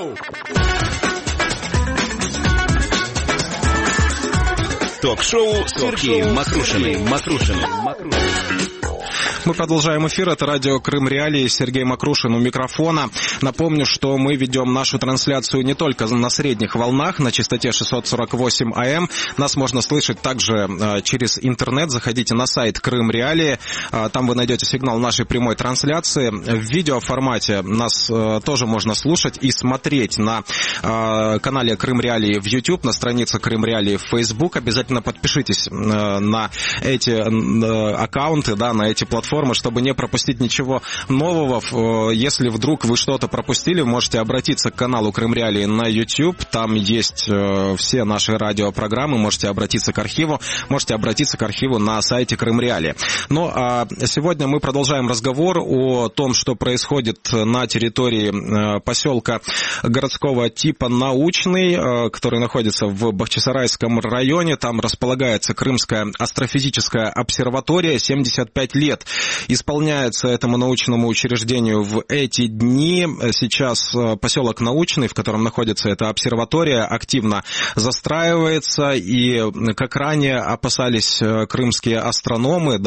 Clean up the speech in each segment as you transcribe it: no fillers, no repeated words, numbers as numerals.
Ток-шоу Сергеем Мокрушиным. Мы продолжаем эфир. Это радио Крым Реалии. Сергей Мокрушин у микрофона. Напомню, что мы ведем нашу трансляцию не только на средних волнах, на частоте 648 АМ. Нас можно слышать также через интернет. Заходите на сайт Крым Реалии. Там вы найдете сигнал нашей прямой трансляции. В видеоформате нас тоже можно слушать и смотреть на канале Крым Реалии в YouTube, на странице Крым Реалии в Facebook. Обязательно подпишитесь на эти аккаунты, на эти платформы, чтобы не пропустить ничего нового. Если вдруг вы что-то пропустили, можете обратиться к каналу Крым Реалии на YouTube. Там есть все наши радиопрограммы. Можете обратиться к архиву. Можете обратиться к архиву на сайте Крым Реалии. Ну, а сегодня мы продолжаем разговор о том, что происходит на территории поселка городского типа Научный, который находится в Бахчисарайском районе. Там располагается Крымская астрофизическая обсерватория. 75 лет исполняется этому научному учреждению в эти дни. Сейчас поселок Научный, в котором находится эта обсерватория, активно застраивается. И, как ранее опасались крымские астрономы,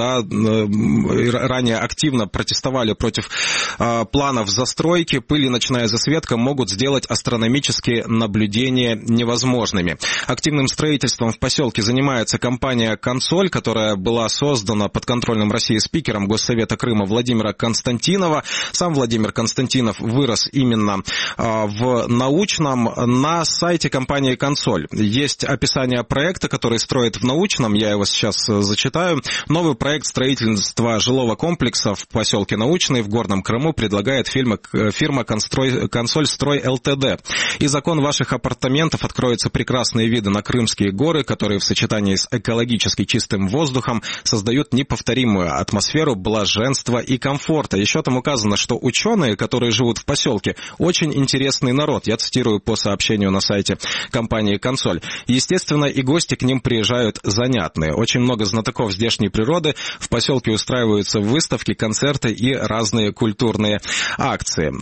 ранее активно протестовали против планов застройки, пыль и ночная засветка могут сделать астрономические наблюдения невозможными. Активным строительством в поселке занимается компания «Консоль», которая была создана подконтрольным России спикером Госсовета Крыма Владимира Константинова. Сам Владимир Константинов вырос именно в Научном. На сайте компании «Консоль» есть описание проекта, который строит в Научном. Я его сейчас зачитаю. Новый проект строительства жилого комплекса в поселке Научный в Горном Крыму предлагает фирма «Консоль Строй ЛТД». Из окон ваших апартаментов откроются прекрасные виды на Крымские горы, которые в сочетании с экологически чистым воздухом создают неповторимую атмосферу блаженства и комфорта. Еще там указано, что ученые, которые живут в поселке, очень интересный народ. Я цитирую по сообщению на сайте компании «Консоль». Естественно, и гости к ним приезжают занятные. Очень много знатоков здешней природы. В поселке устраиваются выставки, концерты и разные культурные акции.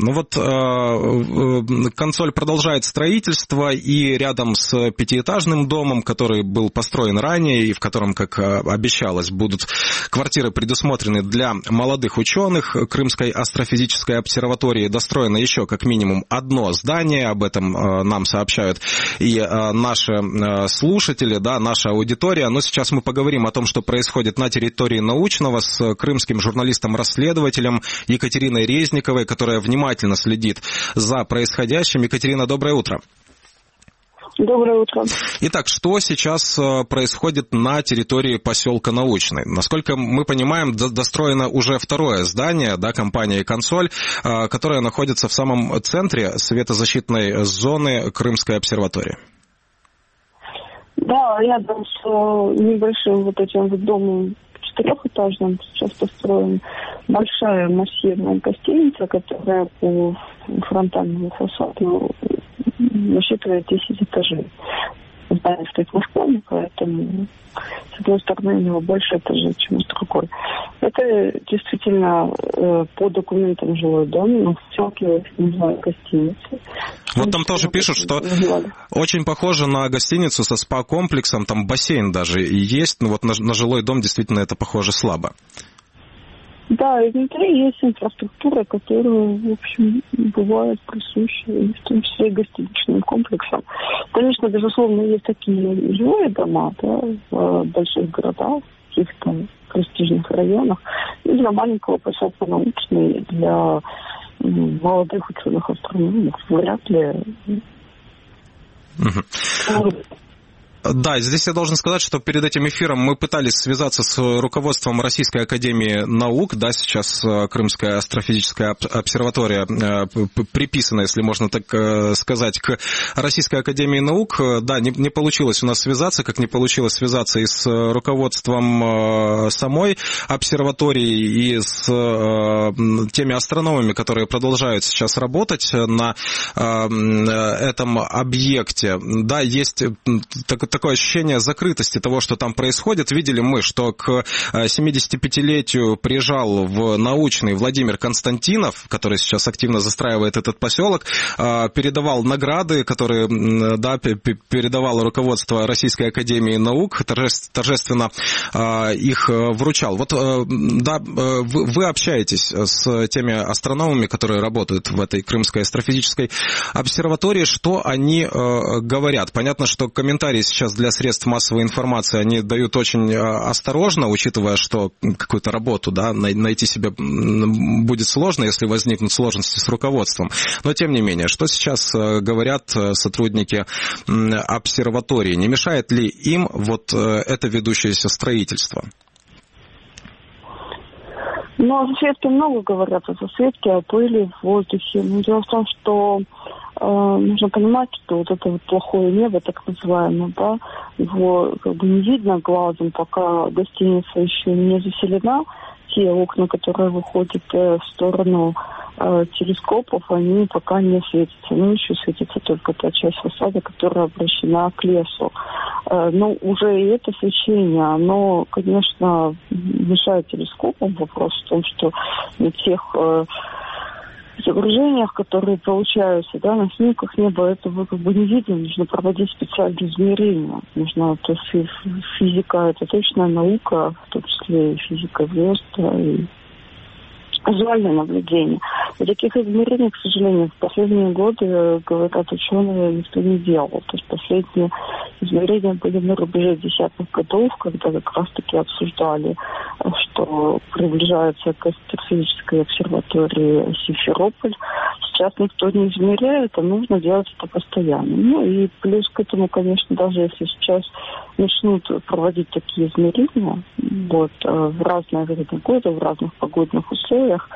«Консоль» продолжает строительство, и рядом с пятиэтажным домом, который был построен ранее и в котором, как обещалось, будут квартиры предусмотрены для молодых ученых Крымской астрофизической обсерватории, достроено еще как минимум одно здание. Об этом нам сообщают и наши слушатели, наша аудитория. Но сейчас мы поговорим о том, что происходит на территории Научного, с крымским журналистом-расследователем Екатериной Резниковой, которая внимательно следит за происходящим. Екатерина, доброе утро. Доброе утро. Итак, что сейчас происходит на территории поселка Научный? Насколько мы понимаем, достроено уже второе здание компании «Консоль», которое находится в самом центре светозащитной зоны Крымской обсерватории. Да, рядом с небольшим этим домом четырехэтажным сейчас построена большая массивная гостиница, которая по фронтальному фасаду насчитывает 10 этажей. Здание стоит на склоне, поэтому с одной стороны у него больше этажей, чем с другой. Это действительно по документам жилой дом, но в поселке называют гостиницей. Вот там тоже пишут, что очень похоже на гостиницу со спа-комплексом, там бассейн даже есть, но на жилой дом действительно это похоже слабо. Да, и внутри есть инфраструктура, которая, в общем, бывает присуща, в том числе и гостиничным комплексам. Конечно, безусловно, есть такие жилые дома, в больших городах, в каких-то престижных районах, и для маленького поселка Научный, для молодых ученых астрономов вряд ли. Да, здесь я должен сказать, что перед этим эфиром мы пытались связаться с руководством Российской академии наук. Да, сейчас Крымская астрофизическая обсерватория приписана, если можно так сказать, к Российской академии наук. Да, не получилось у нас связаться, как не получилось связаться и с руководством самой обсерватории, и с теми астрономами, которые продолжают сейчас работать на этом объекте. Да, есть такое ощущение закрытости того, что там происходит. Видели мы, что к 75-летию приезжал в научный Владимир Константинов, который сейчас активно застраивает этот поселок, передавал награды, которые передавало руководство Российской академии наук, торжественно их вручал. Вот, да, вы общаетесь с теми астрономами, которые работают в этой Крымской астрофизической обсерватории. Что они говорят? Понятно, что комментарии сейчас для средств массовой информации они дают очень осторожно, учитывая, что какую-то работу, да, найти себе будет сложно, если возникнут сложности с руководством. Но, тем не менее, что сейчас говорят сотрудники обсерватории? Не мешает ли им вот это ведущееся строительство? Ну, о засветке много говорят, о засветке, о пыли в воздухе. Но дело в том, что нужно понимать, что вот это вот плохое небо, так называемое, да, его как бы не видно глазом, пока гостиница еще не заселена. Те окна, которые выходят в сторону телескопов, они пока не светятся. Ну, еще светится только та часть фасада, которая обращена к лесу. Но уже и это свечение, оно, конечно, мешает телескопам. Вопрос в том, что на тех изображениях, которые получаются, да, на снимках неба, этого как бы не видно. Нужно проводить специальные измерения. Нужно, то есть физика — это точная наука, в том числе и физика звезд, и визуальное наблюдение. И таких измерений, к сожалению, в последние годы, говорят ученые, никто не делал. То есть последние измерения были на рубеже десятых годов, когда как раз-таки обсуждали, что приближается к астрофизической обсерватории Симферополь. Сейчас никто не измеряет, а нужно делать это постоянно. Ну и плюс к этому, конечно, даже если сейчас начнут проводить такие измерения, вот, в разное время года, в разных погодных условиях,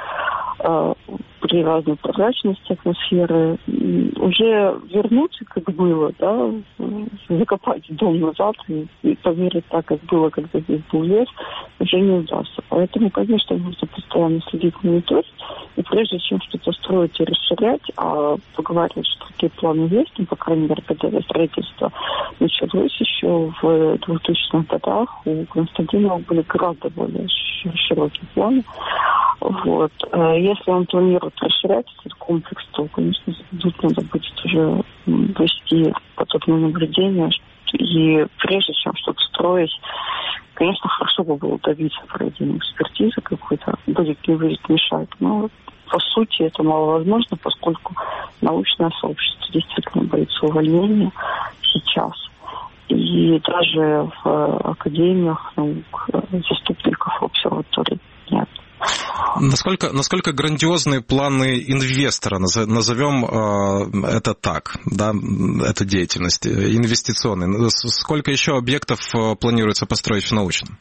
при разной прозрачности атмосферы, уже вернуться, как было, да, закопать дом назад и померить так, как было, когда здесь был лес, уже не удастся. Поэтому, конечно, нужно постоянно следить, мониторить, и прежде чем что-то строить и расширять, а поговорить, что такие планы есть, ну, по крайней мере, когда строительство началось еще в 2000-х годах, у Константинова были гораздо более широкие планы. Вот. Если он планирует расширять этот комплекс, то, конечно, тут надо будет уже вести подобное наблюдение. И прежде чем что-то строить, конечно, хорошо бы было добиться проведения экспертизы какой-то, будет не будет мешать. Но, по сути, это маловозможно, поскольку научное сообщество действительно боится увольнения сейчас. И даже в академиях наук заступников обсерваторий нет. Насколько грандиозные планы инвестора, назовем это так, да, эту деятельность инвестиционной? Сколько еще объектов планируется построить в научном?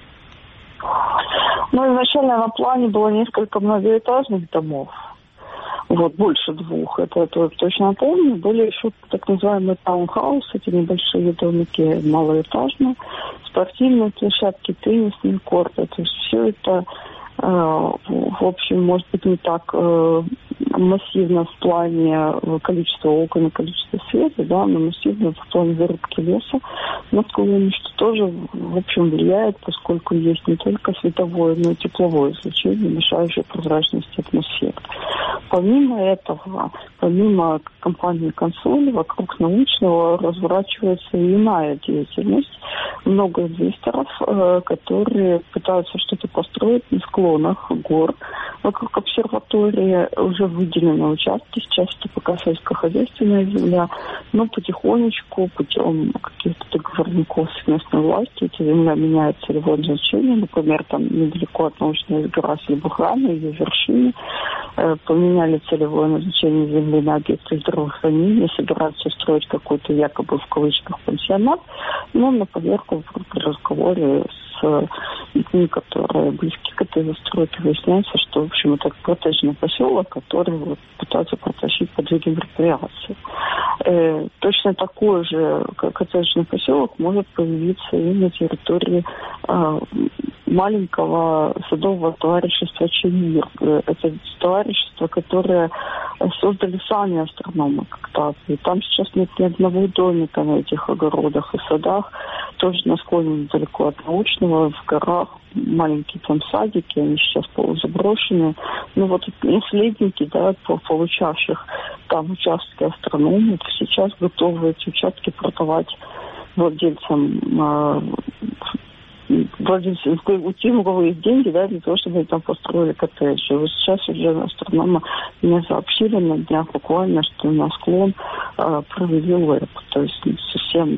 Ну, изначально на плане было несколько многоэтажных домов. Вот, больше 2. Это точно помню. Были еще так называемые таунхаусы, эти небольшие домики малоэтажные, спортивные площадки, теннисные корты. То есть все это, в общем, может быть, не так массивно в плане количества окон и количества света, да, но массивно в плане вырубки леса над склонами, что тоже, в общем, влияет, поскольку есть не только световое, но и тепловое излучение, мешающее прозрачности атмосферы. Помимо этого, помимо компании «Консоль», вокруг научного разворачивается и иная деятельность. Много инвесторов, которые пытаются что-то построить на склонах гор вокруг обсерватории. Уже выделены участки, сейчас это пока сельскохозяйственная земля, но потихонечку, путем каких-то договорников с местной властью, эта земля меняет целевое значение. Например, там недалеко от научной избирательной Бухраны, ее вершины, поменяли целевое назначение земли на объекты здравоохранения, собираются строить какой-то якобы в кавычках пансионат, но на поверку при разговоре с людьми, которые близки к этой застройке, выясняется, что, в общем, это коттеджный поселок, который вот пытаются протащить под видом мероприятий. Точно такой же коттеджный поселок может появиться и на территории маленького садового товарищества «Чемир». Это товарищество, которое создали сами астрономы когда-то. И там сейчас нет ни одного домика на этих огородах и садах. Тоже на склоне недалеко от научного, в горах, маленькие там садики, они сейчас полузаброшенные. Ну вот наследники, да, получавших там участки астрономов, сейчас готовы эти участки продавать владельцам, у тех, у кого есть деньги, да, для того, чтобы они там построили коттеджи. Вот сейчас уже астрономы мне сообщили на днях буквально, что на склон провели лэп. То есть совсем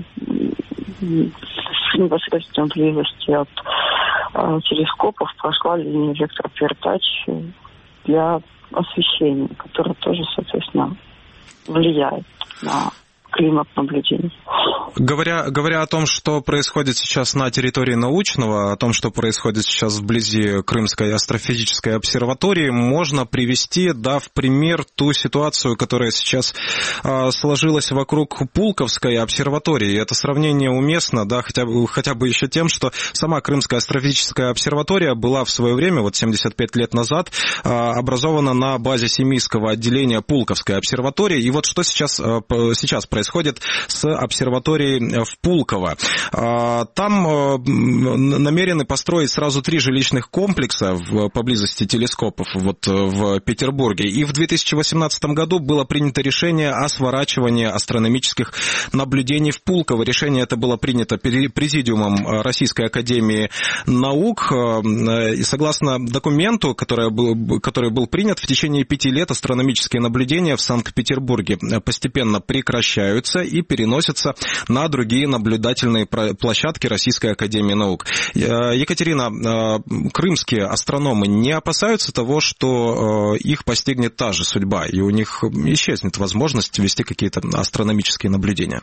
в непосредственной близости от телескопов прошла линия электропередач для освещения, которая тоже, соответственно, влияет на климат наблюдений. Говоря о том, что происходит сейчас на территории научного, о том, что происходит сейчас вблизи Крымской астрофизической обсерватории, можно привести, да, в пример ту ситуацию, которая сейчас сложилась вокруг Пулковской обсерватории. Это сравнение уместно, да, хотя бы еще тем, что сама Крымская астрофизическая обсерватория была в свое время, вот 75 лет назад, образована на базе Семейского отделения Пулковской обсерватории. И вот что сейчас происходит с обсерваторией в Пулково. Там намерены построить сразу 3 жилищных комплекса поблизости телескопов вот в Петербурге. И в 2018 году было принято решение о сворачивании астрономических наблюдений в Пулково. Решение это было принято Президиумом Российской академии наук. И согласно документу, который был принят, в течение 5 лет астрономические наблюдения в Санкт-Петербурге постепенно прекращаются и переносятся на другие наблюдательные площадки Российской академии наук. Екатерина, крымские астрономы не опасаются того, что их постигнет та же судьба, и у них исчезнет возможность вести какие-то астрономические наблюдения?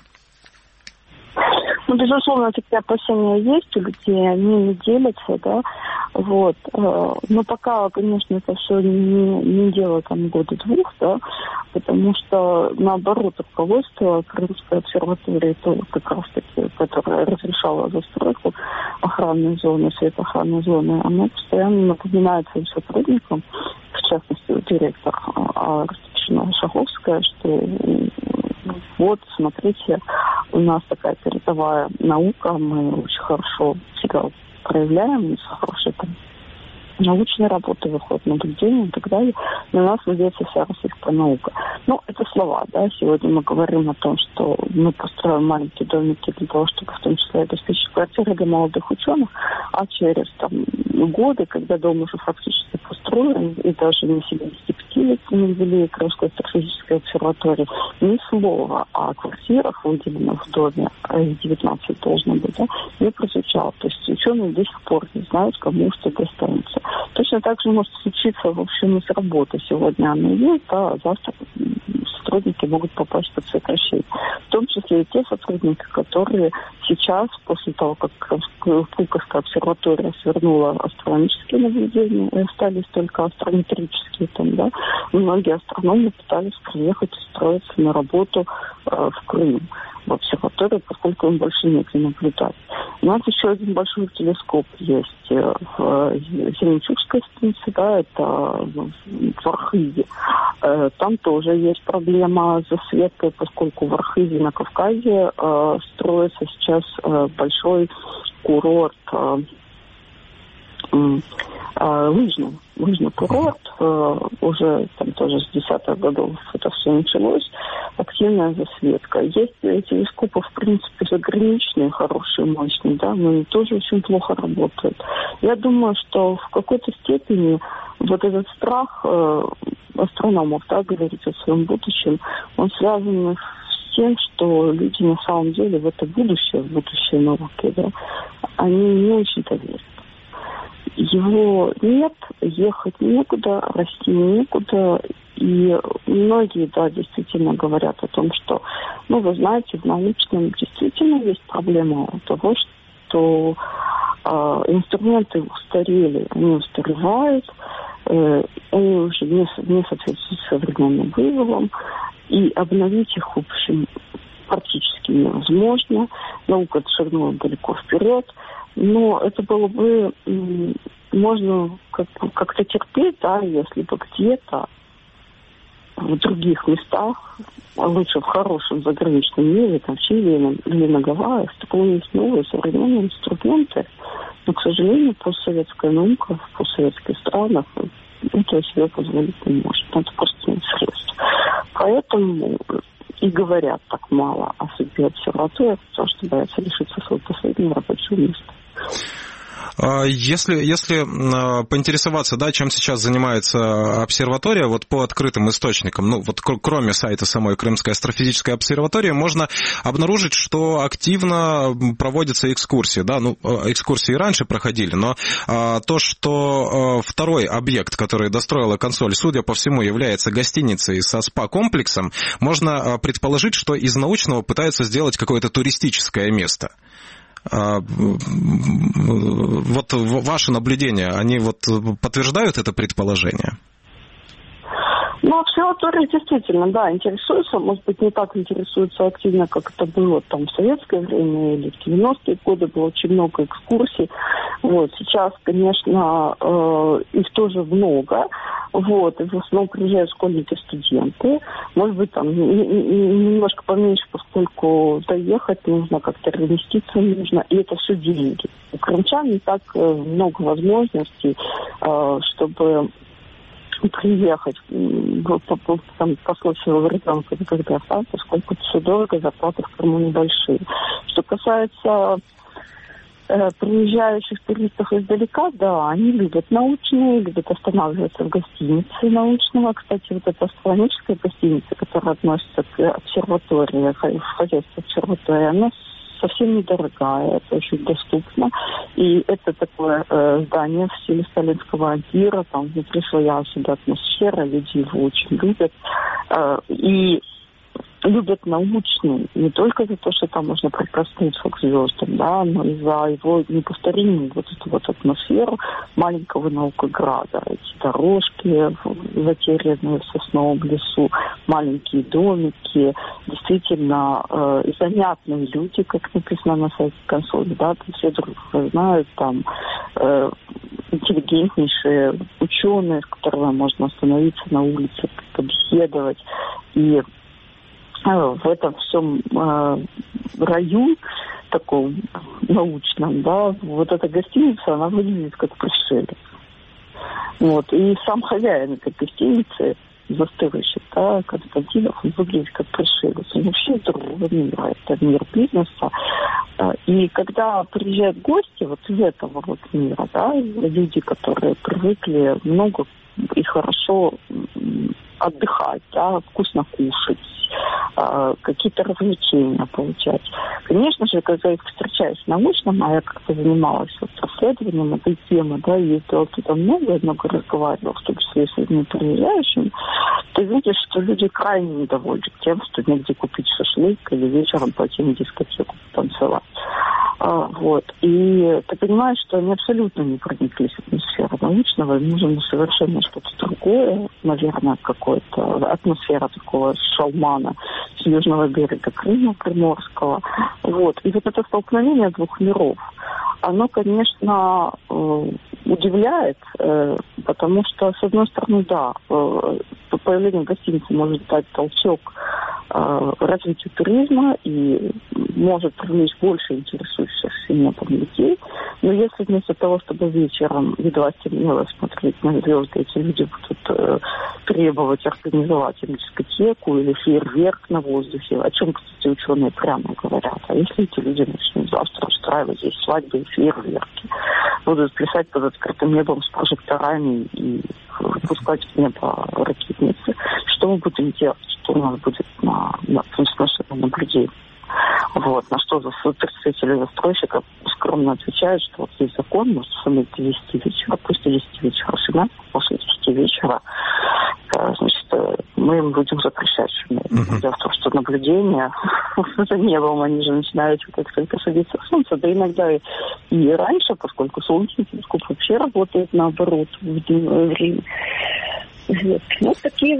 Ну, безусловно, такие опасения есть у людей, они не делятся, да, вот. Но пока, конечно, это все не дело там года-двух, да, потому что, наоборот, руководство Крымской обсерватории, то как раз-таки, которое разрешало застройку охранной зоны, светоохранной зоны, оно постоянно напоминает своим сотрудникам, в частности, директор Ростовщина Шаховская, что вот, смотрите, у нас такая передовая наука, мы очень хорошо всегда проявляем, хорошие там научные работы выходят, наблюдения и так далее. На нас надеется вся российская наука. Ну, это слова, да. Сегодня мы говорим о том, что мы построим маленькие домики для того, чтобы в том числе обеспечить квартиры для молодых ученых, а через там годы, когда дом уже фактически построен, и даже не 75-летний юбилей Крымской астрофизической обсерватории, ни слова о квартирах, выделенных в доме, 19 должно быть, да, не прозвучало. То есть ученые до сих пор не знают, кому что достанется. Точно так же может случиться, в общем, и с работой. Сегодня она есть, а завтра сотрудники могут попасть под сокращение. В том числе и те сотрудники, которые сейчас, после того, как Пулковская обсерватория свернула астрономические наблюдения, и остались только астронометрические там, да, многие астрономы пытались приехать устроиться на работу в Крым, в обсерваторию, поскольку им больше негде наблюдать. У нас еще один большой телескоп есть в Зеленчукской станции, да, это в Архизе. Там тоже есть проблема с засветкой, поскольку в Архизе на Кавказе строится сейчас большой курорт, лыжный курорт, уже там тоже с 10-х годов это все началось, активная засветка. Есть телескопы, в принципе, заграничные, хорошие, мощные, да, но они тоже очень плохо работают. Я думаю, что в какой-то степени вот этот страх астрономов, да, говорить о своем будущем, он связан с тем, что люди на самом деле в это будущее науки, да, они не очень-то верят. Его нет, ехать некуда, расти некуда. И многие, да, действительно говорят о том, что, ну, вы знаете, в научном действительно есть проблема того, что инструменты устарели, они устаревают, они уже не соответствуют современным вызовам, и обновить их, в общем, практически невозможно. Наука шагнула далеко вперед. Но это было бы можно как-то терпеть, да, если бы где-то в других местах, лучше в хорошем заграничном мире, там в Чили или на Гавайях, такое есть новые современные инструменты, но, к сожалению, постсоветская наука в постсоветских странах этого себе позволить не может. Это просто нет средств. Поэтому и говорят так мало о судьбе обсерватории, потому что боятся лишиться своего последнего рабочего места. Если поинтересоваться, да, чем сейчас занимается обсерватория, вот по открытым источникам, ну вот кроме сайта самой Крымской астрофизической обсерватории, можно обнаружить, что активно проводятся экскурсии, да, ну экскурсии раньше проходили, но то, что второй объект, который достроила консоль, судя по всему, является гостиницей со спа-комплексом, можно предположить, что из научного пытаются сделать какое-то туристическое место. Вот ваши наблюдения, они вот подтверждают это предположение? Ну, обсерватория действительно, да, интересуется, может быть, не так интересуется активно, как это было там в советское время или в 90-е годы, было очень много экскурсий. Вот, сейчас, конечно, их тоже много, вот, и в основном приезжают школьники, студенты. Может быть, там немножко поменьше, поскольку доехать нужно, как-то разместиться нужно, и это все деньги. У крымчан не так много возможностей, чтобы приехать по случаю ребенка никогда сам, поскольку это все дорого, зарплаты в Крыму небольшие. Что касается приезжающих туристов издалека, да, они любят научные, любят останавливаться в гостинице научного. Кстати, вот эта астрономическая гостиница, которая относится к обсерватории, в хозяйство обсерватории, она совсем недорогая, это очень доступно. И это такое здание в стиле сталинского ампира, там внутри своя всегда атмосфера, люди его очень любят. И любят научный, не только за то, что там можно прикоснуться к звездам, да, но и за его неповторимую вот эту вот атмосферу маленького наукограда. Эти дорожки затерянные в сосновом лесу, маленькие домики, действительно занятные люди, как написано на сайте консоли, да, там все друг друга знают, там интеллигентнейшие ученые, с которыми можно остановиться на улице, побеседовать. И в этом всем раю таком научном, да, вот эта гостиница, она выглядит как пришелец. Вот. И сам хозяин этой гостиницы, застывающий, да, Константинов, он выглядит как пришелец. Он вообще другого мира, это мир бизнеса. И когда приезжают гости вот из этого вот мира, да, люди, которые привыкли много и хорошо отдыхать, да, вкусно кушать, какие-то развлечения получать. Конечно же, когда я их встречаюсь научно, а я как-то занималась вот расследованием этой темы, да, ездила туда много разговаривала, в том числе с людьми приезжающими, ты видишь, что люди крайне недовольны тем, что негде купить шашлык или вечером пойти на дискотеку танцевать. Вот. И ты понимаешь, что они абсолютно не прониклись в атмосферу научного, им нужно совершенно что-то другое, наверное, какое-то атмосфера такого шалмана с южного берега Крыма, Приморского. Вот. И вот это столкновение двух миров, оно, конечно, удивляет, потому что, с одной стороны, да, появление гостиницы может дать толчок развитию туризма и может привлечь больше интересующихся небом людей. Но если вместо того, чтобы вечером едва стемнело смотреть на звезды, эти люди будут требовать организовать им дискотеку или фейерверк на воздухе, о чем, кстати, ученые прямо говорят. А если эти люди начнут завтра устраивать здесь свадьбы и фейерверки, будут плясать под открытым небом с прожекторами и выпускать в небо ракетницы, что мы будем делать? Что у нас будет на наблюдении? Вот, на что представители застройщика скромно отвечают, что вот есть закон, может шуметь до 10 вечера, пусть до 10 вечера шумят, после 10 вечера, значит, мы им будем запрещать шуметь. Дело в том, что наблюдение за небом, они же начинают как только садиться солнце, да иногда и раньше, поскольку солнечный телескоп вообще работает наоборот в дневное время. Вот. Ну, такие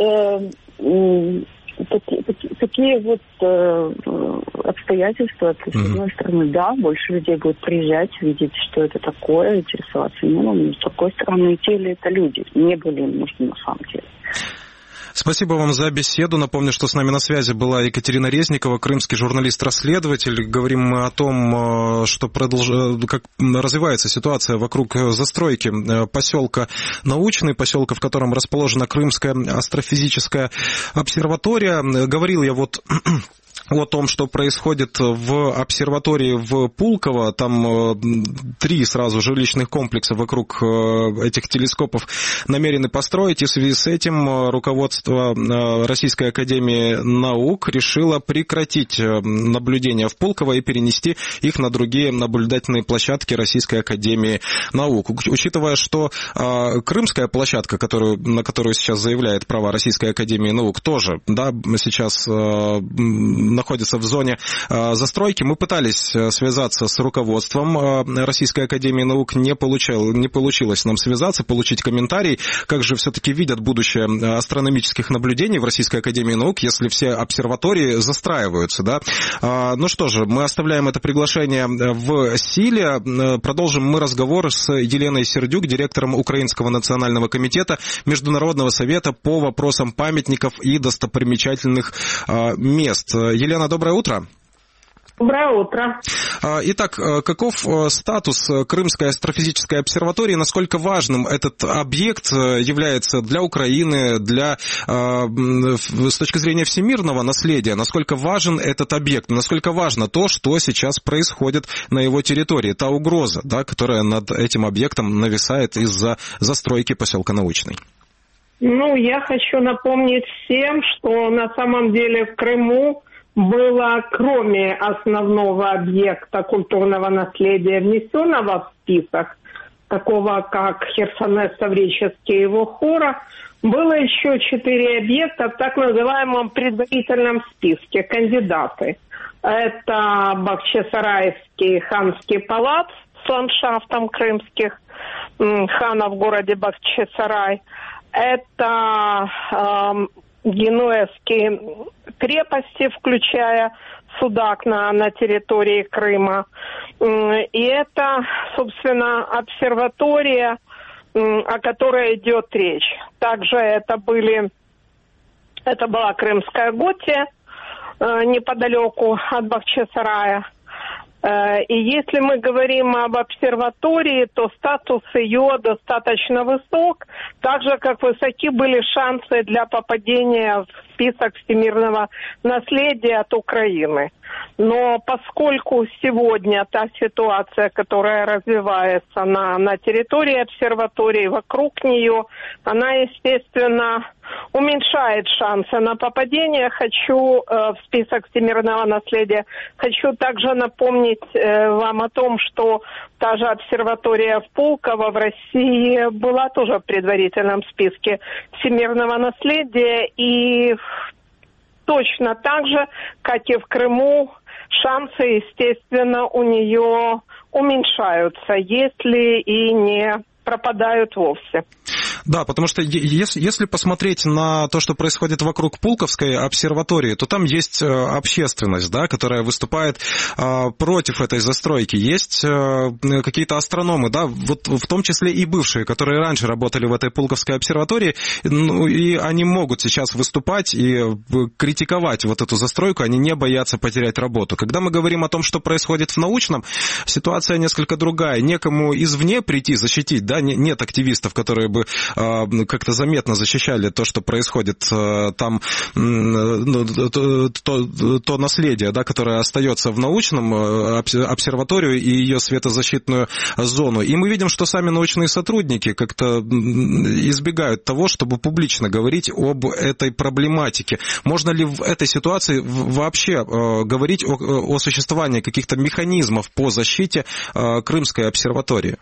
вот обстоятельства. С одной стороны, да, больше людей будет приезжать, видеть, что это такое, интересоваться небом. Но с другой стороны, те ли это люди, не были им нужны на самом деле. Спасибо вам за беседу. Напомню, что с нами на связи была Екатерина Резникова, крымский журналист-расследователь. Говорим мы о том, что как развивается ситуация вокруг застройки поселка Научный, поселка, в котором расположена Крымская астрофизическая обсерватория. Говорил я о том, что происходит в обсерватории в Пулково. Там 3 сразу жилищных комплекса вокруг этих телескопов намерены построить. И в связи с этим руководство Российской академии наук решило прекратить наблюдения в Пулково и перенести их на другие наблюдательные площадки Российской академии наук. Учитывая, что крымская площадка, на которую сейчас заявляет права Российской академии наук, тоже сейчас находится в зоне застройки. Мы пытались связаться с руководством Российской академии наук, не получилось нам связаться, получить комментарий, как же все-таки видят будущее астрономических наблюдений в Российской академии наук, если все обсерватории застраиваются, да? Ну что же, мы оставляем это приглашение в силе. Продолжим мы разговор с Еленой Сердюк, директором Украинского национального комитета Международного совета по вопросам памятников и достопримечательных мест. Елена, доброе утро. Доброе утро. Итак, каков статус Крымской астрофизической обсерватории? Насколько важным этот объект является для Украины, с точки зрения всемирного наследия? Насколько важен этот объект? Насколько важно то, что сейчас происходит на его территории? Та угроза, которая над этим объектом нависает из-за застройки поселка Научный. Я хочу напомнить всем, что на самом деле в Крыму было, кроме основного объекта культурного наследия, внесенного в список, такого как Херсонес Таврический и его хора, было еще 4 объекта в так называемом предварительном списке, кандидаты. Это Бахчисарайский ханский палац с ландшафтом крымских ханов в городе Бахчисарай. Это генуэзские крепости, включая Судак на территории Крыма. И это, собственно, обсерватория, о которой идет речь. Также это была Крымская Готия неподалеку от Бахчисарая. И если мы говорим об обсерватории, то статус ее достаточно высок, так же, как высоки были шансы для попадения в список всемирного наследия от Украины. Но поскольку сегодня та ситуация, которая развивается на территории обсерватории, вокруг нее, она, естественно, уменьшает шансы на попадение. В список всемирного наследия. Хочу также напомнить вам о том, что та же обсерватория в Пулково в России была тоже в предварительном списке всемирного наследия. И точно так же, как и в Крыму, шансы, естественно, у нее уменьшаются, если и не пропадают вовсе. Да, потому что если посмотреть на то, что происходит вокруг Пулковской обсерватории, то там есть общественность, которая выступает против этой застройки. Есть какие-то астрономы, вот в том числе и бывшие, которые раньше работали в этой Пулковской обсерватории, и они могут сейчас выступать и критиковать вот эту застройку, они не боятся потерять работу. Когда мы говорим о том, что происходит в научном, ситуация несколько другая. Некому извне прийти защитить, нет активистов, которые бы как-то заметно защищали то, что происходит там, то наследие, которое остается в научном, обсерваторию и ее светозащитную зону. И мы видим, что сами научные сотрудники как-то избегают того, чтобы публично говорить об этой проблематике. Можно ли в этой ситуации вообще говорить о существовании каких-то механизмов по защите Крымской обсерватории?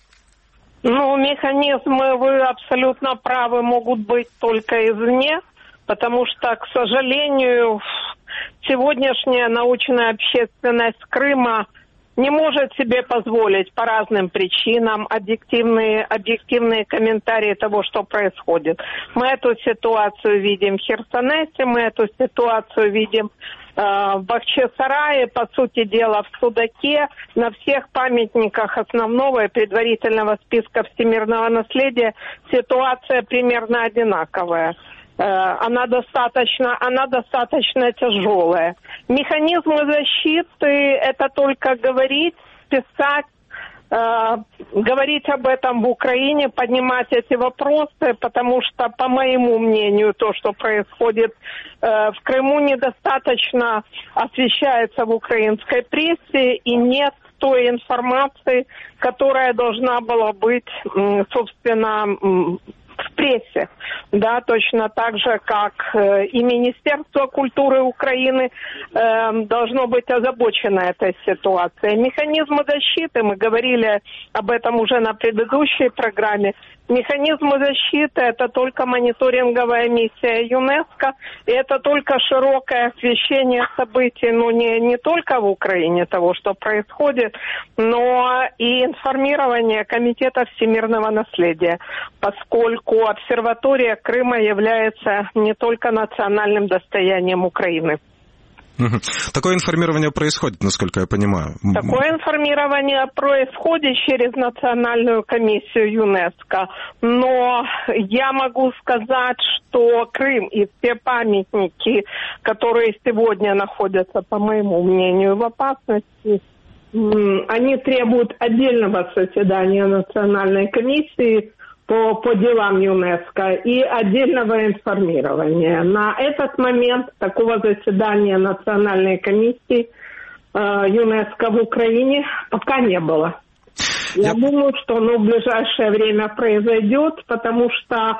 Механизмы, вы абсолютно правы, могут быть только извне, потому что, к сожалению, сегодняшняя научная общественность Крыма не может себе позволить по разным причинам объективные комментарии того, что происходит. Мы эту ситуацию видим в Херсонесе, мы эту ситуацию видим в Бахчисарае, по сути дела, в Судаке, на всех памятниках основного и предварительного списка всемирного наследия ситуация примерно одинаковая. она достаточно тяжелая. Механизмы защиты – это только говорить, писать, говорить об этом в Украине, поднимать эти вопросы, потому что, по моему мнению, то, что происходит в Крыму, недостаточно освещается в украинской прессе, и нет той информации, которая должна была быть, собственно, в прессе, да, точно так же, как и Министерство культуры Украины должно быть озабочено этой ситуацией. Механизмы защиты, мы говорили об этом уже на предыдущей программе, механизмы защиты – это только мониторинговая миссия ЮНЕСКО, и это только широкое освещение событий, ну, не только в Украине того, что происходит, но и информирование Комитета всемирного наследия, поскольку обсерватория Крыма является не только национальным достоянием Украины. Такое информирование происходит, насколько я понимаю. Такое информирование происходит через Национальную комиссию ЮНЕСКО, но я могу сказать, что Крым и все памятники, которые сегодня находятся, по моему мнению, в опасности, они требуют отдельного заседания Национальной комиссии по делам ЮНЕСКО и отдельного информирования. На этот момент такого заседания Национальной комиссии ЮНЕСКО в Украине пока не было. Я думаю, что оно в ближайшее время произойдет, потому что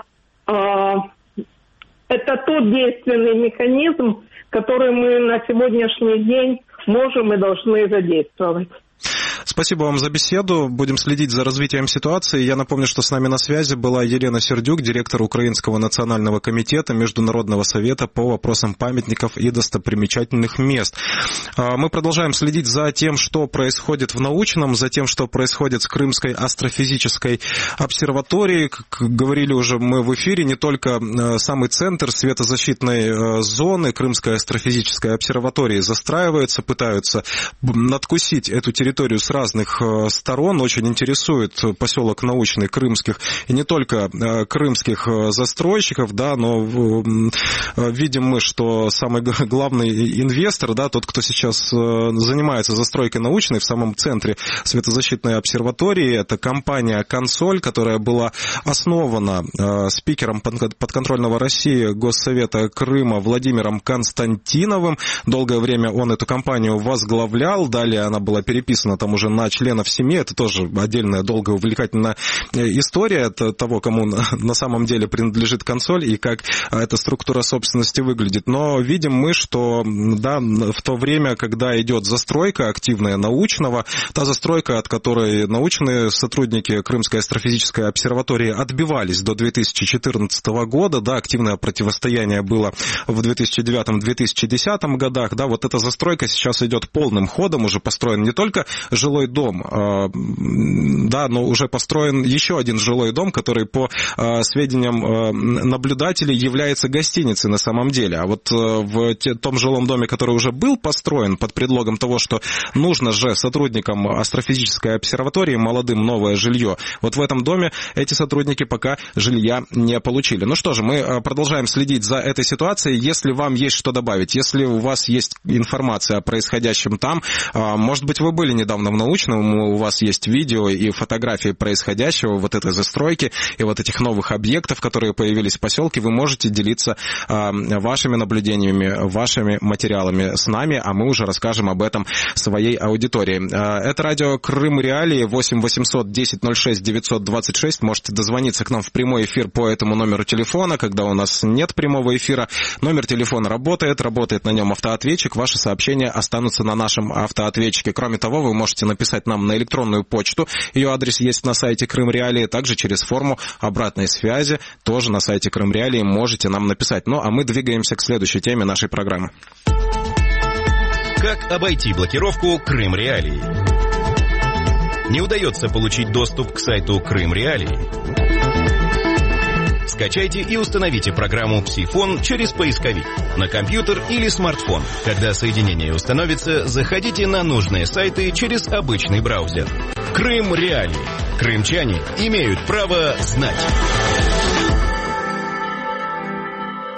это тот действенный механизм, который мы на сегодняшний день можем и должны задействовать. Спасибо вам за беседу. Будем следить за развитием ситуации. Я напомню, что с нами на связи была Елена Сердюк, директор Украинского национального комитета Международного совета по вопросам памятников и достопримечательных мест. Мы продолжаем следить за тем, что происходит в научном, за тем, что происходит с Крымской астрофизической обсерваторией. Как говорили уже мы в эфире, не только самый центр светозащитной зоны Крымской астрофизической обсерватории застраивается, пытаются надкусить эту территорию с разных сторон. Очень интересует поселок научный крымских, и не только крымских застройщиков, да, но видим мы, что самый главный инвестор, да, тот, кто сейчас занимается застройкой научной в самом центре светозащитной обсерватории, это компания «Консоль», которая была основана спикером подконтрольного России Госсовета Крыма Владимиром Константиновым. Долгое время он эту компанию возглавлял, далее она была переписана там уже на членов семьи. Это тоже отдельная долгая увлекательная история того, кому на самом деле принадлежит «Консоль» и как эта структура собственности выглядит. Но видим мы, что да, в то время, когда идет застройка активная научного, та застройка, от которой научные сотрудники Крымской астрофизической обсерватории отбивались до 2014 года, да, активное противостояние было в 2009-2010 годах, да, вот эта застройка сейчас идет полным ходом, уже построен не только жилой дом, да, но уже построен еще один жилой дом, который, по сведениям наблюдателей, является гостиницей на самом деле. А вот в том жилом доме, который уже был построен под предлогом того, что нужно же сотрудникам астрофизической обсерватории молодым новое жилье, вот в этом доме эти сотрудники пока жилья не получили. Ну что же, мы продолжаем следить за этой ситуацией. Если вам есть что добавить, если у вас есть информация о происходящем там, может быть, вы были недавно в научном, у вас есть видео и фотографии происходящего, вот этой застройки и вот этих новых объектов, которые появились в поселке, вы можете делиться вашими наблюдениями, вашими материалами с нами, а мы уже расскажем об этом своей аудитории. Это радио Крым Реалии, 8 800 10 06 926. Можете дозвониться к нам в прямой эфир по этому номеру телефона, когда у нас нет прямого эфира. Номер телефона работает на нем автоответчик. Ваши сообщения останутся на нашем автоответчике. Кроме того, вы можете написать нам на электронную почту. Ее адрес есть на сайте Крым Реалии. Также через форму обратной связи тоже на сайте Крым Реалии можете нам написать. Ну, а мы двигаемся к следующей теме нашей программы. Как обойти блокировку Крым Реалии? Не удается получить доступ к сайту Крым Реалии? Скачайте и установите программу «Псифон» через поисковик на компьютер или смартфон. Когда соединение установится, заходите на нужные сайты через обычный браузер. Крым Реалии. Крымчане имеют право знать.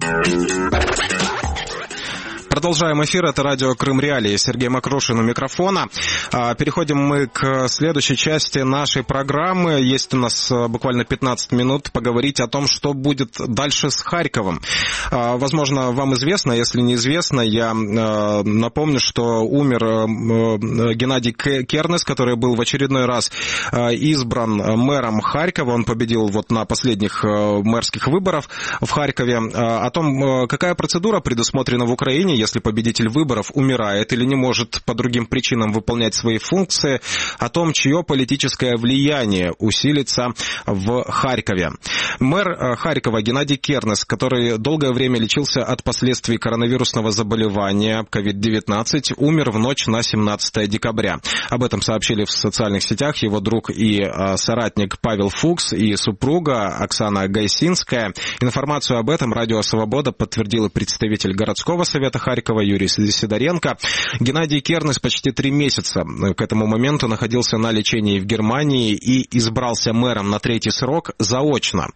Продолжаем эфир. Это радио Крым Реалии. Сергей Макрушин у микрофона. Переходим мы к следующей части нашей программы. Есть у нас буквально 15 минут поговорить о том, что будет дальше с Харьковом. Возможно, вам известно, если неизвестно, я напомню, что умер Геннадий Кернес, который был в очередной раз избран мэром Харькова. Он победил вот на последних мэрских выборах в Харькове. О том, какая процедура предусмотрена в Украине, если победитель выборов умирает или не может по другим причинам выполнять свои функции, о том, чье политическое влияние усилится в Харькове. Мэр Харькова Геннадий Кернес, который долгое время лечился от последствий коронавирусного заболевания COVID-19, умер в ночь на 17 декабря. Об этом сообщили в социальных сетях его друг и соратник Павел Фукс и супруга Оксана Гайсинская. Информацию об этом Радио Свобода подтвердил и представитель городского совета Харькова Юрий Сидоренко. Геннадий Кернес почти 3 месяца к этому моменту находился на лечении в Германии и избрался мэром на 3-й срок заочно.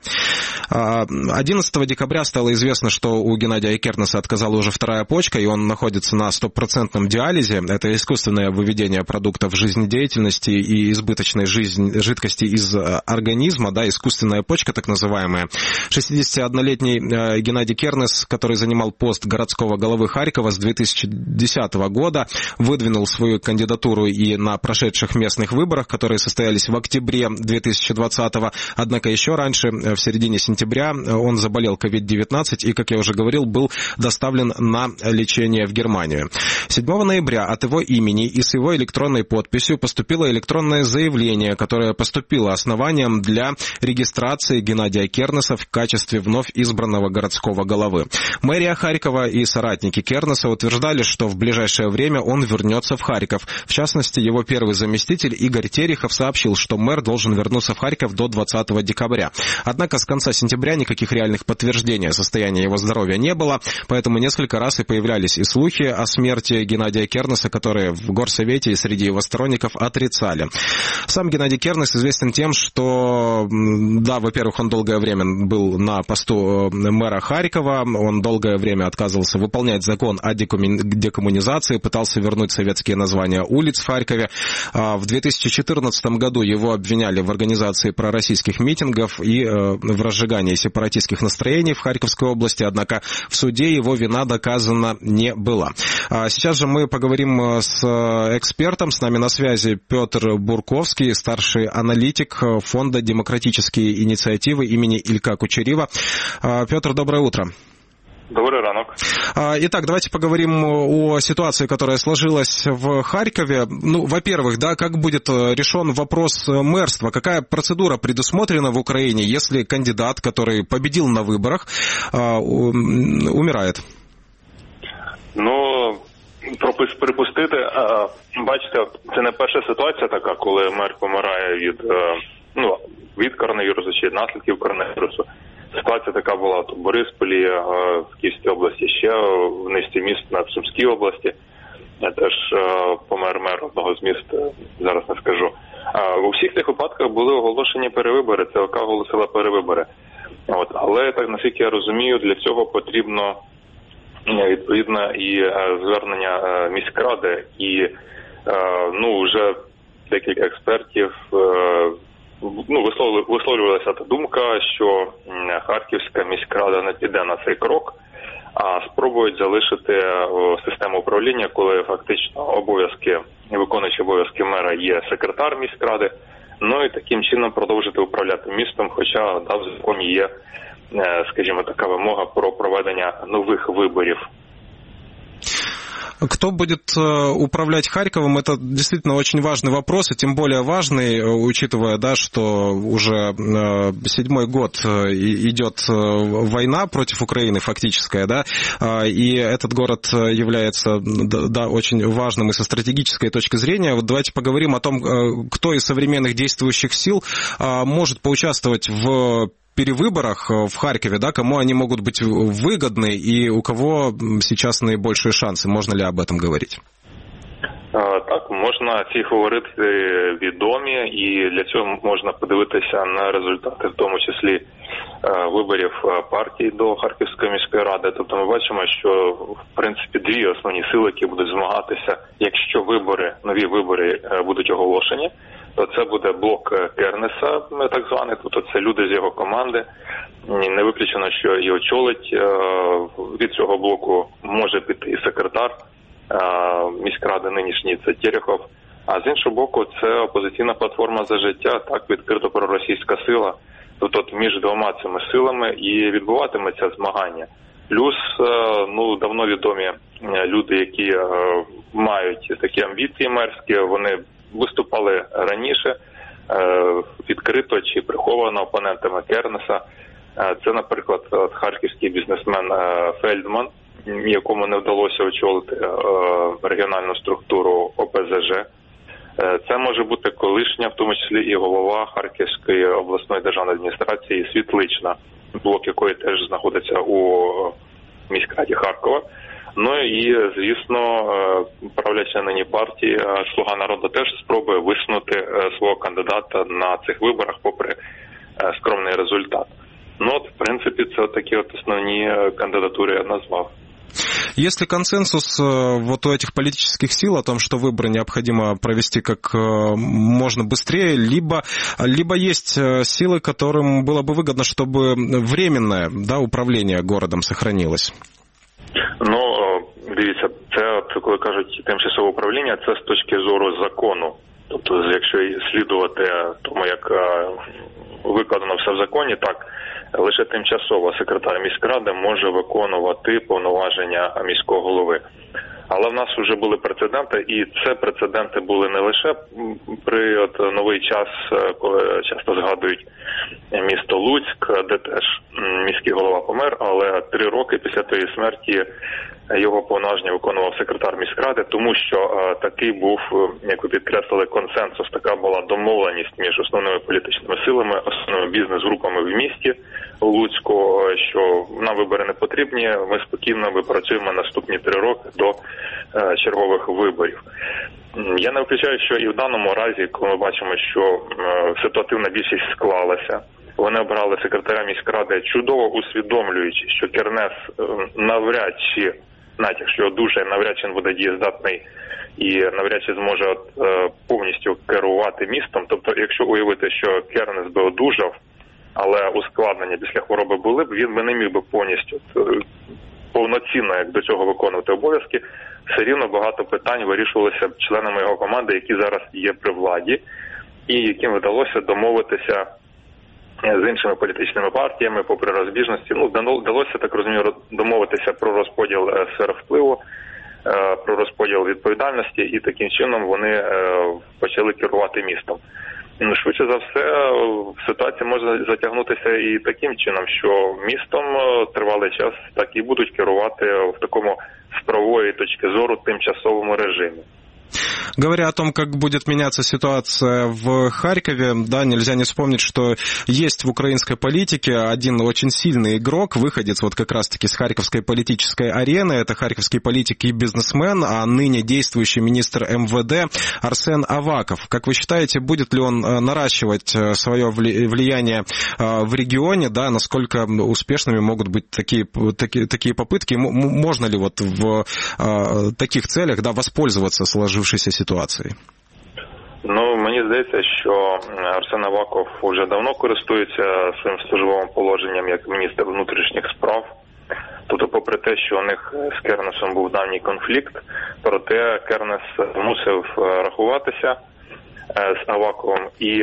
11 декабря стало известно, что у Геннадия Кернеса отказала уже 2-я почка, и он находится на 100% диализе. Это искусственное выведение продуктов жизнедеятельности и избыточной жидкости из организма, да, искусственная почка так называемая. 61-летний Геннадий Кернес, который занимал пост городского головы Харькова с 2010 года, выдвинул свою кандидатуру и на прошедших местных выборах, которые состоялись в октябре 2020, однако еще раньше, в середине сентября, он заболел COVID-19 и, как я уже говорил, был доставлен на лечение в Германию. 7 ноября от его имени и с его электронной подписью поступило электронное заявление, которое поступило основанием для регистрации Геннадия Кернеса в качестве вновь избранного городского головы. Мэрия Харькова и соратники Кернеса утверждали, что в ближайшее время он вернется в Харьков. В частности, его первый заместитель Игорь Терехов сообщил, что мэр должен вернуться в Харьков до 20 декабря. Однако с конца сентября никаких реальных подтверждений состояния его здоровья не было, поэтому несколько раз и появлялись и слухи о смерти Геннадия Кернеса, которые в горсовете и среди его сторонников отрицали. Сам Геннадий Кернес известен тем, что, да, во-первых, он долгое время был на посту мэра Харькова, он долгое время отказывался выполнять закон о декоммунизации, пытался вернуть советские названия улиц в Харькове. В 2014 году его обвиняли в организации пророссийских митингов и в разжигании сепаратистских настроений в Харьковской области, однако в суде его вина доказана не была. Сейчас же мы поговорим с экспертом. С нами на связи Петр Бурковский, старший аналитик фонда «Демократические инициативы» имени Илька Кучерива. Петр, доброе утро. Добрый ранок. Итак, давайте поговорим о ситуации, которая сложилась в Харькове. Ну, во-первых, да, как будет решен вопрос мэрства? Какая процедура предусмотрена в Украине, если кандидат, который победил на выборах, умирает? Ну, припустити, бачите, це не перша ситуація така, коли мер помирає від коронавірусу чи наслідків коронавірусу. Ситуація така була в Борисполі, в Київській області, ще в низці міст на Сумській області. Теж помер мер одного з міст, зараз не скажу. У всіх цих випадках були оголошені перевибори, ЦВК оголосила перевибори. Але, так наскільки я розумію, для цього потрібно відповідно і звернення міськради, і вже декілька експертів висловлювалася та думка, що Харківська міськрада не піде на цей крок, а спробують залишити систему управління, коли фактично виконуючий обов'язки мера є секретар міськради, і таким чином продовжити управляти містом, хоча в законі є, скажімо, така вимога про проведення нових виборів. Кто будет управлять Харьковом, это действительно очень важный вопрос, и тем более важный, учитывая, да, что уже 7-й год идет война против Украины фактическая, да, и этот город является, да, очень важным и со стратегической точки зрения. Вот давайте поговорим о том, кто из современных действующих сил может поучаствовать в перевыборах в Харькове, да, кому они могут быть выгодны и у кого сейчас наибольшие шансы. Можно ли об этом говорить? Так, Безперечно, ці фаворити відомі, і для цього можна подивитися на результати, в тому числі виборів партій до Харківської міської ради. Тобто ми бачимо, що в принципі дві основні сили, які будуть змагатися, якщо нові вибори будуть оголошені, то це буде блок Кернеса, так званий, тобто це люди з його команди. Не виключено, що і очолить від цього блоку може піти і секретар міськради нинішній, це Терехов. А з іншого боку, це опозиційна платформа «За життя», так, відкрито проросійська сила. Тобто між двома цими силами і відбуватиметься змагання. Плюс, давно відомі люди, які мають такі амбіції мерські, вони виступали раніше відкрито чи приховано опонентами Кернеса. Це, наприклад, харківський бізнесмен Фельдман, якому не вдалося очолити регіональну структуру ОПЗЖ. Це може бути колишня, в тому числі і голова Харківської обласної державної адміністрації Світлична, блок якої теж знаходиться у міськраді Харкова. Ну і, звісно, правляча нині партії «Слуга народу» теж спробує висунути свого кандидата на цих виборах, попри скромний результат. В принципі, це такі основні кандидатури я назвав. Есть ли консенсус вот у этих политических сил о том, что выборы необходимо провести как можно быстрее, либо есть силы, которым было бы выгодно, чтобы временное управление городом сохранилось? Дивіться, це, коли кажуть тимчасове управління, це з точки зору закону. Тобто, якщо слідувати тому, як викладено все в законі, так, лише тимчасово секретар міськради може виконувати повноваження міського голови. Але в нас вже були прецеденти, і це прецеденти були не лише при новий час, коли часто згадують місто Луцьк, де теж міський голова помер, але 3 роки після тієї смерті його повноваження виконував секретар міськради, тому що такий був, як ви підкреслили, консенсус, така була домовленість між основними політичними силами, основними бізнес-групами в місті Луцьку, що нам вибори не потрібні, ми спокійно випрацюємо наступні 3 роки до чергових виборів. Я не виключаю, що і в даному разі, коли ми бачимо, що ситуативна більшість склалася, вони обрали секретаря міськради, чудово усвідомлюючи, що Кернес навряд чи, навіть якщо дуже, навряд чи він буде дієздатний і навряд чи зможе повністю керувати містом. Тобто, якщо уявити, що Кернес би одужав, але ускладнення після хвороби були б, він би не міг би повністю повноцінно, як до цього, виконувати обов'язки, все рівно багато питань вирішувалися членами його команди, які зараз є при владі, і яким вдалося домовитися з іншими політичними партіями, попри розбіжності. Вдалося, так розумію, домовитися про розподіл сфер впливу, про розподіл відповідальності, і таким чином вони почали керувати містом. Швидше за все, ситуація може затягнутися і таким чином, що містом тривалий час так і будуть керувати в такому з правової точки зору тимчасовому режимі. Говоря о том, как будет меняться ситуация в Харькове, нельзя не вспомнить, что есть в украинской политике один очень сильный игрок, выходец вот как раз-таки с харьковской политической арены, это харьковский политик и бизнесмен, а ныне действующий министр МВД Арсен Аваков. Как вы считаете, будет ли он наращивать свое влияние в регионе, насколько успешными могут быть такие попытки, можно ли вот в таких целях воспользоваться сложившейся ситуації? Мені здається, що Арсен Аваков вже давно користується своїм службовим положенням як міністр внутрішніх справ. Тобто, попри те, що у них з Кернесом був давній конфлікт, проте Кернес мусив рахуватися з Аваковим. І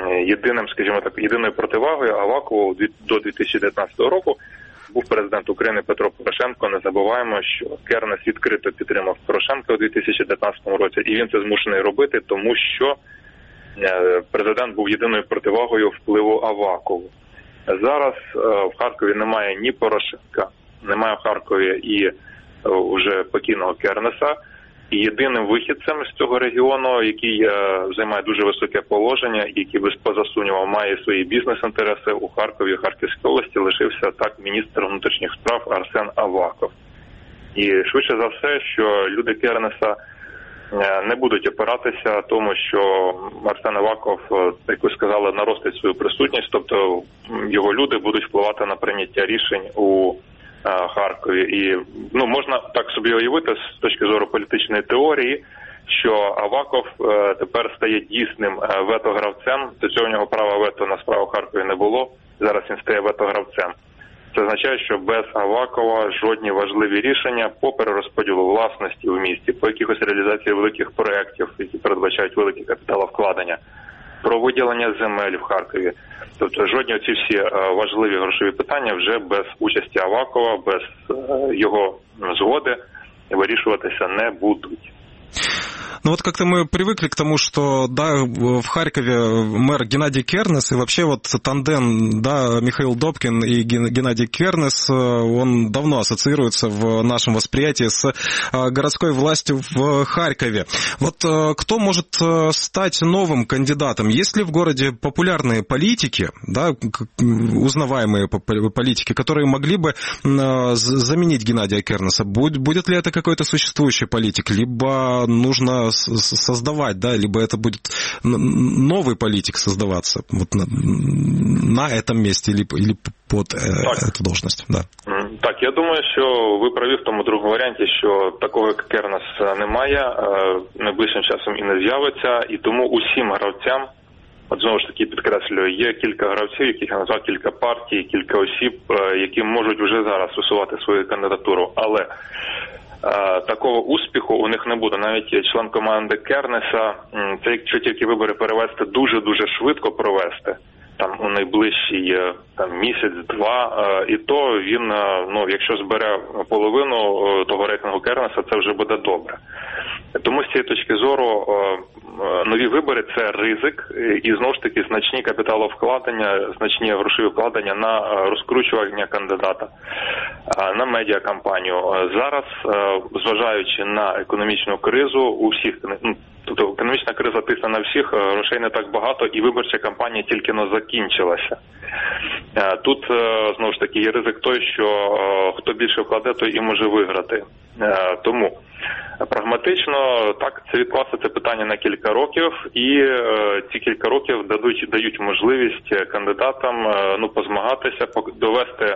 єдиною противагою Авакову до 2019 року був президент України Петро Порошенко. Не забуваємо, що Кернес відкрито підтримав Порошенка у 2019 році, і він це змушений робити, тому що президент був єдиною противагою впливу Авакову. Зараз в Харкові немає ні Порошенка, немає в Харкові і вже покійного Кернеса. І єдиним вихідцем з цього регіону, який займає дуже високе положення, який поза сумнівом має свої бізнес-інтереси у Харкові, Харківській області, лишився так міністр внутрішніх справ Арсен Аваков. І швидше за все, що люди Кернеса не будуть опиратися тому, що Арсен Аваков, як ви сказали, наростить свою присутність, тобто його люди будуть впливати на прийняття рішень у Харкові. І можна так собі уявити з точки зору політичної теорії, що Аваков тепер стає дійсним вето-гравцем. До цього у нього права вето на справу в Харкові не було, зараз він стає вето-гравцем. Це означає, що без Авакова жодні важливі рішення по перерозподілу власності в місті, по якихось реалізації великих проєктів, які передбачають великі капіталовкладення, про виділення земель в Харкові. Тобто жодні оці всі важливі грошові питання вже без участі Авакова, без його згоди вирішуватися не будуть. Ну вот как-то мы привыкли к тому, что, да, в Харькове мэр Геннадий Кернес, и вообще вот тандем, да, Михаил Добкин и Геннадий Кернес, он давно ассоциируется в нашем восприятии с городской властью в Харькове. Вот кто может стать новым кандидатом? Есть ли в городе популярные политики, да, узнаваемые политики, которые могли бы заменить Геннадия Кернеса? Будет ли это какой-то существующий политик, либо нужно создавать, да, либо это будет новый политик создаваться вот на этом месте или под эту должность? Да. Так, я думаю, що ви праві в тому другому варіанті, що такого як Кернес немає, найближчим часом і не з'явиться, і тому усім гравцям, от знову ж таки підкреслюю, є кілька гравців, яких я назвав, кілька партій, кілька осіб, які можуть вже зараз висувати свою кандидатуру, але такого успіху у них не буде. Навіть член команди Кернеса, це якщо тільки вибори перевести, дуже-дуже швидко провести, там у найближчий місяць-два, і то він, якщо збере половину того рейтингу Кернеса, це вже буде добре. Тому з цієї точки зору нові вибори – це ризик і, знову ж таки, значні капіталовкладення, значні грошові вкладення на розкручування кандидата, на медіакампанію. Зараз, зважаючи на економічну кризу, у всіх, тобто економічна криза тисне на всіх, грошей не так багато, і виборча кампанія тільки-но закінчилася. Тут, знову ж таки, є ризик той, що хто більше вкладе, той і може виграти. Тому прагматично, так, це відкласти це питання на кілька років, і ці кілька років дають можливість кандидатам позмагатися, довести,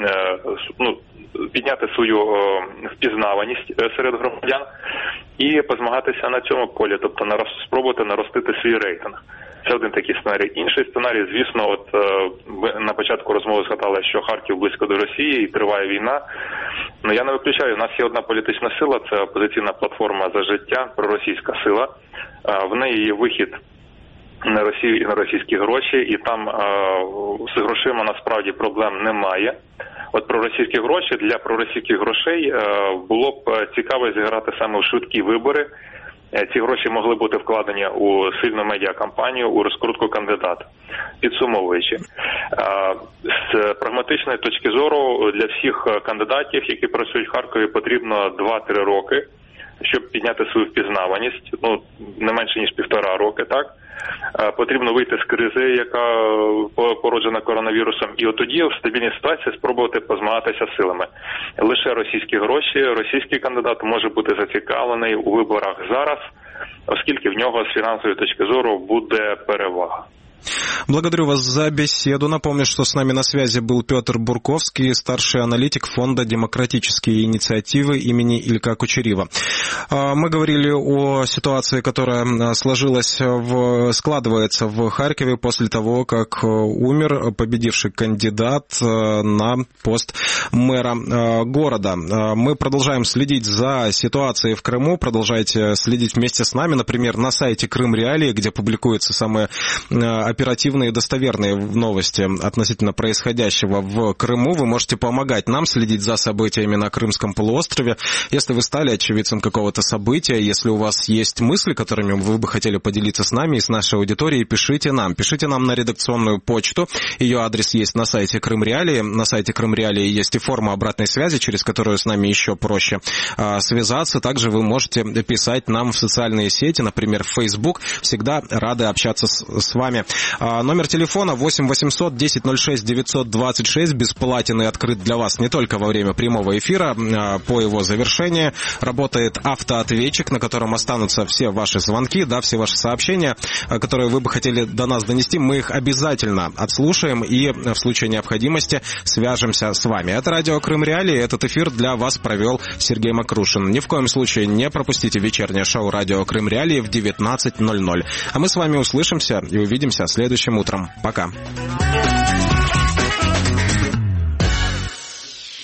підняти свою впізнаваність серед громадян і позмагатися на цьому полі, тобто спробувати наростити свій рейтинг. Це один такий сценарій. Інший сценарій, звісно, от ви на початку розмови згадали, що Харків близько до Росії і триває війна. Я не виключаю, у нас є одна політична сила, це опозиційна платформа «За життя», проросійська сила. В неї є вихід на Росію і на російські гроші, і там з грошима насправді проблем немає. От про російські гроші, для проросійських грошей було б цікаво зіграти саме в швидкі вибори. Ці гроші могли бути вкладені у сильну медіакампанію, у розкрутку кандидата. Підсумовуючи, з прагматичної точки зору для всіх кандидатів, які працюють в Харкові, потрібно 2-3 роки, щоб підняти свою впізнаваність, не менше ніж 1,5 роки, так? Потрібно вийти з кризи, яка породжена коронавірусом, і от тоді в стабільній ситуації спробувати позмагатися силами. Лише російські гроші, російський кандидат може бути зацікавлений у виборах зараз, оскільки в нього з фінансової точки зору буде перевага. Благодарю вас за беседу. Напомню, что с нами на связи был Петр Бурковский, старший аналитик фонда «Демократические инициативы» имени Илька Кучерива. Мы говорили о ситуации, которая складывается в Харькове после того, как умер победивший кандидат на пост мэра города. Мы продолжаем следить за ситуацией в Крыму. Продолжайте следить вместе с нами, например, на сайте Крым Реалии, где публикуются самые оперативные и достоверные новости относительно происходящего в Крыму. Вы можете помогать нам следить за событиями на Крымском полуострове. Если вы стали очевидцем какого-то события, если у вас есть мысли, которыми вы бы хотели поделиться с нами и с нашей аудиторией, пишите нам. Пишите нам на редакционную почту. Ее адрес есть на сайте Крым Реалии. На сайте Крым Реалии есть и форма обратной связи, через которую с нами еще проще связаться. Также вы можете писать нам в социальные сети, например, в Facebook. Всегда рады общаться с вами. Номер телефона 8 800 1006 926 бесплатный, открыт для вас не только во время прямого эфира. По его завершении работает автоответчик, на котором останутся все ваши звонки, да, все ваши сообщения, которые вы бы хотели до нас донести. Мы их обязательно отслушаем и в случае необходимости свяжемся с вами. Это радио Крым Реалии. Этот эфир для вас провел Сергей Макрушин. Ни в коем случае не пропустите вечернее шоу радио Крым Реалии в 19:00. А мы с вами услышимся и увидимся следующим утром. Пока.